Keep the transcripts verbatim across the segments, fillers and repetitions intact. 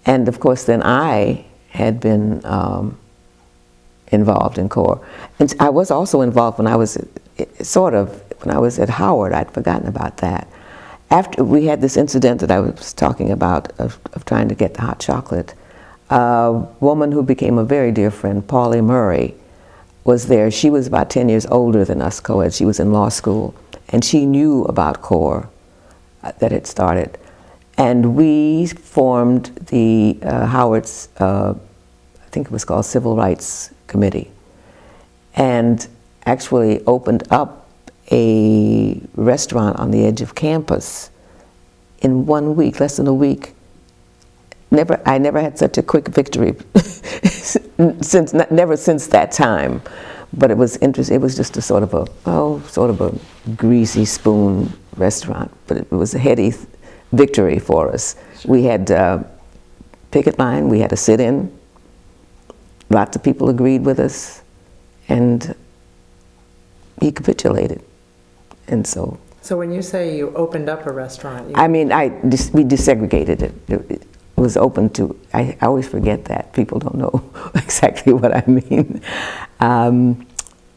And of course, then I had been um, involved in CORE. And I was also involved when I was, sort of, when I was at Howard. I'd forgotten about that. After we had this incident that I was talking about of, of trying to get the hot chocolate, a woman who became a very dear friend, Pauli Murray, was there. She was about ten years older than us co-ed. She was in law school, and she knew about CORE, uh, that it started. And we formed the uh, Howard's, uh, I think it was called Civil Rights Committee, and actually opened up a restaurant on the edge of campus in one week, less than a week. Never, I never had such a quick victory since, never since that time. But it was interesting. It was just a sort of a, oh, sort of a greasy spoon restaurant, but it was a heady victory for us. Sure. We had uh, picket line, we had a sit-in. Lots of people agreed with us, and he capitulated. And so. So when you say you opened up a restaurant, you I mean, I we desegregated it. It, it was open to. I, I always forget that people don't know exactly what I mean. Um,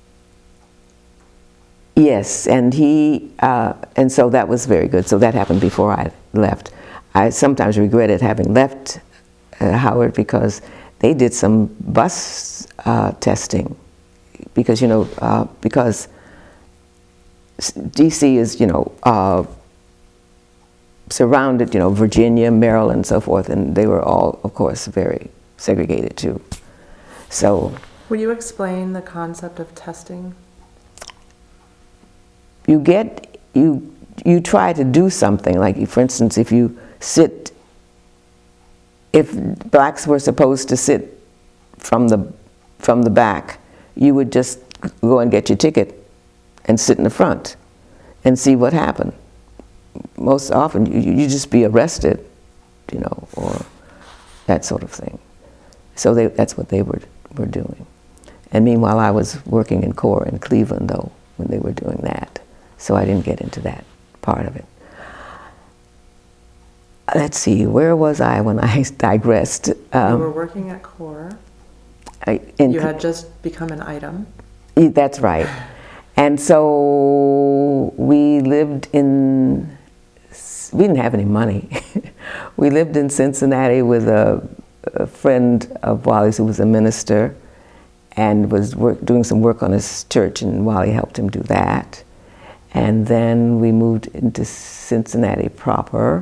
yes, and he uh, and so that was very good. So that happened before I left. I sometimes regretted having left uh, Howard because they did some bus uh, testing, because you know uh, because D C is you know uh, surrounded, you know Virginia, Maryland, and so forth, and they were all, of course, very segregated too. So. Will you explain the concept of testing? You get you you try to do something, like, for instance, if you sit. If blacks were supposed to sit from the from the back, you would just go and get your ticket and sit in the front and see what happened. Most often, you you just be arrested, you know, or that sort of thing. So they, that's what they were were doing. And meanwhile, I was working in CORE in Cleveland, though, when they were doing that. So I didn't get into that part of it. Let's see, where was I when I digressed? Um, you were working at CORE. I, in, you had just become an item. That's right. And so we lived in, we didn't have any money. We lived in Cincinnati with a, a friend of Wally's who was a minister and was work, doing some work on his church, and Wally helped him do that. And then we moved into Cincinnati proper.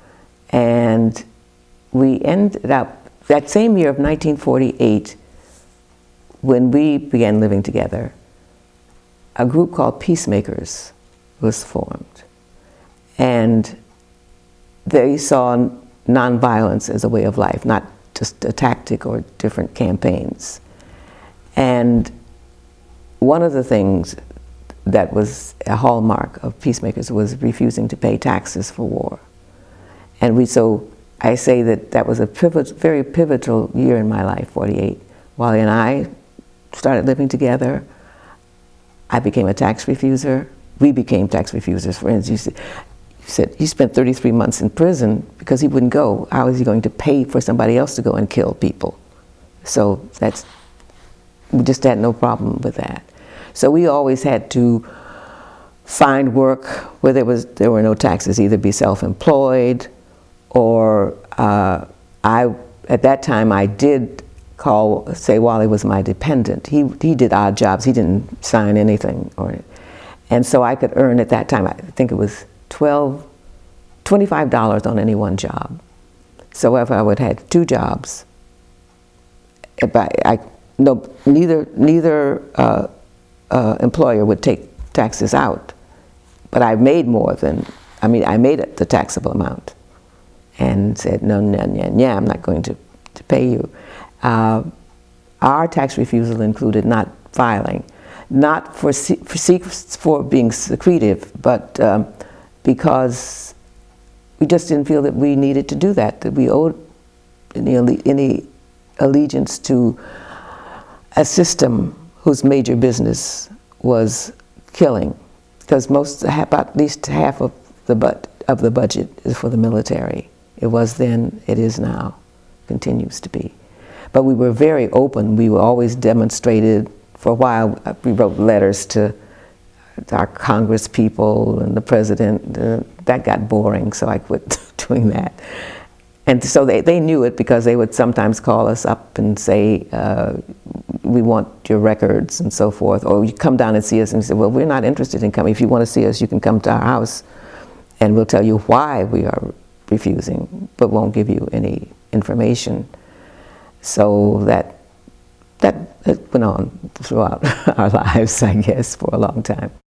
And we ended up, that same year of nineteen forty-eight, when we began living together, a group called Peacemakers was formed. And they saw nonviolence as a way of life, not just a tactic or different campaigns. And one of the things that was a hallmark of Peacemakers was refusing to pay taxes for war. And we, so I say that that was a pivot, very pivotal year in my life, forty-eight. Wally and I started living together. I became a tax refuser. We became tax refusers. For instance, you said he spent thirty-three months in prison because he wouldn't go. How is he going to pay for somebody else to go and kill people? So that's, we just had no problem with that. So we always had to find work where there was there were no taxes, either be self-employed, or uh, I, at that time, I did call, say Wally was my dependent. He, he did odd jobs. He didn't sign anything. Or, and so I could earn at that time, I think it was twelve, twenty-five dollars on any one job. So if I would have two jobs, if I, I no, neither, neither uh, uh, employer would take taxes out, but I made more than, I mean, I made it the taxable amount. And said, no, no, no, no, I'm not going to, to pay you. Uh, our tax refusal included not filing, not for, for, for being secretive, but um, because we just didn't feel that we needed to do that, that we owed any, any allegiance to a system whose major business was killing, because most, about at least half of the, but, of the budget is for the military. It was then, it is now. continues to be. But we were very open. We were always demonstrated. For a while, we wrote letters to our Congress people and the president. Uh, that got boring, so I quit doing that. And so they, they knew it because they would sometimes call us up and say, uh, we want your records and so forth. Or you come down and see us, and we say, well, we're not interested in coming. If you want to see us, you can come to our house and we'll tell you why we are refusing, but won't give you any information. So that, that it went on throughout our lives, I guess, for a long time.